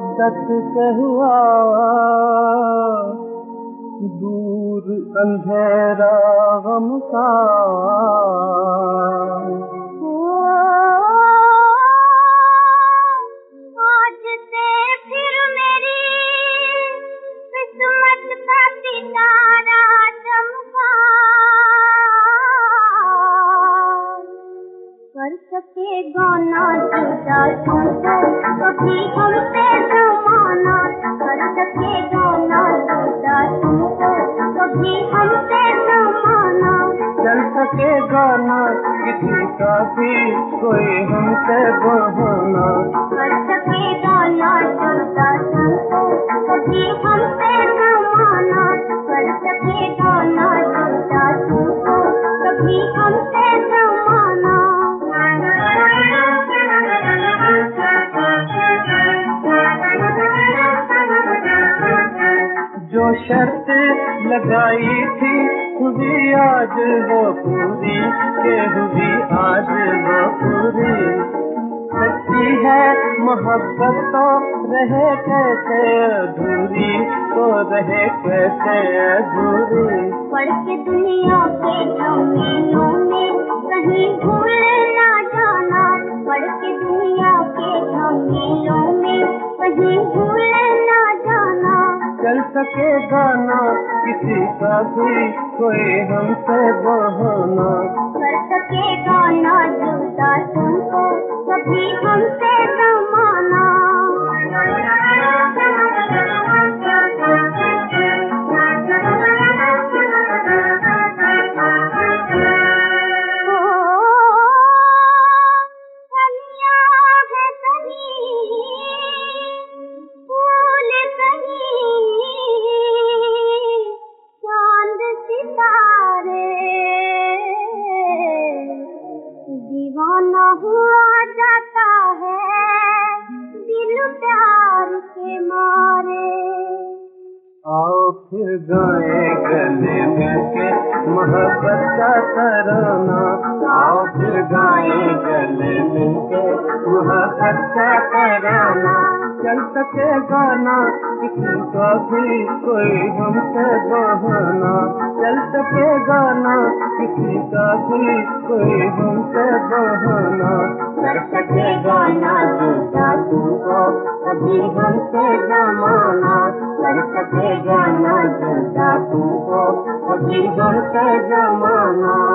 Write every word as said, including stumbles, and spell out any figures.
सच कहुआ दूर अंधेरा गम का आज से फिर मेरी किस्मत का सितारा चमका कर सकेगा ना जुदा तुमको कभी हमसे जमाना कर सकेगा ना जुदा तुमको कभी हमसे जमाना चल सकेगा ना किसी का भी कोई हमसे बहाना कर सकेगा ना जुदा तुमको कभी हमसे जमाना कर सकेगा ना जुदा तुमको कभी हमसे जमाना जो शर्त लगाई थी हुई आज वो पूरी के हुई आज वो पूरी सच्ची है मोहब्बत तो रहे कैसे अधूरी तो रहे कैसे अधूरी पढ़ के दुनिया के झमेलों में कहीं भूल ना जाना पढ़ के दुनिया के झमेलों में कहीं भूल ना जाना चल सकेगा ना किसी का भी कोई हमसे बहाना कर सकेगा ना जुदा तुमको कभी हमसे जमाना दीवाना हुआ जाता है दिल प्यार के मारे आओ फिर गाए गले मिलके मोहब्बत का तराना आओ फिर गाए गले मिलके मोहब्बत का तराना चल सकेगा ना किसी का भी कोई हमसे बहाना चल सकेगा ना किसी का भी कोई हमसे बहाना कर सकेगा ना जुदा तुमको कभी हमसे जमाना कर सकेगा ना जुदा तुमको कभी हमसे जमाना